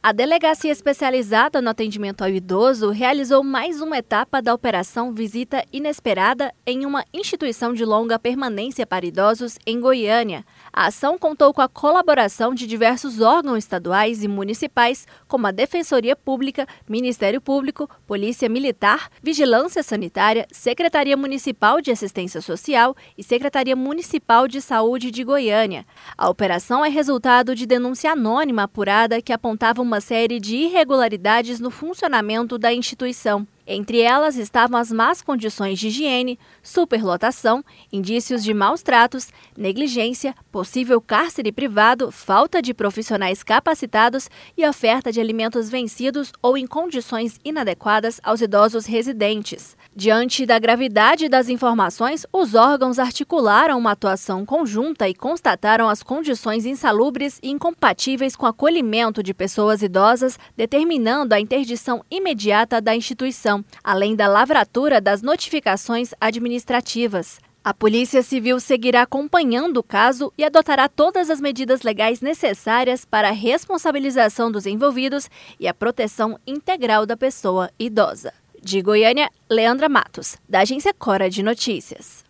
A Delegacia Especializada no Atendimento ao Idoso realizou mais uma etapa da Operação Visita Inesperada em uma instituição de longa permanência para idosos em Goiânia. A ação contou com a colaboração de diversos órgãos estaduais e municipais, como a Defensoria Pública, Ministério Público, Polícia Militar, Vigilância Sanitária, Secretaria Municipal de Assistência Social e Secretaria Municipal de Saúde de Goiânia. A operação é resultado de denúncia anônima apurada que apontava uma série de irregularidades no funcionamento da instituição. Entre elas estavam as más condições de higiene, superlotação, indícios de maus tratos, negligência, possível cárcere privado, falta de profissionais capacitados e oferta de alimentos vencidos ou em condições inadequadas aos idosos residentes. Diante da gravidade das informações, os órgãos articularam uma atuação conjunta e constataram as condições insalubres e incompatíveis com o acolhimento de pessoas idosas, determinando a interdição imediata da instituição, além da lavratura das notificações administrativas. A Polícia Civil seguirá acompanhando o caso e adotará todas as medidas legais necessárias para a responsabilização dos envolvidos e a proteção integral da pessoa idosa. De Goiânia, Leandra Matos, da Agência Cora de Notícias.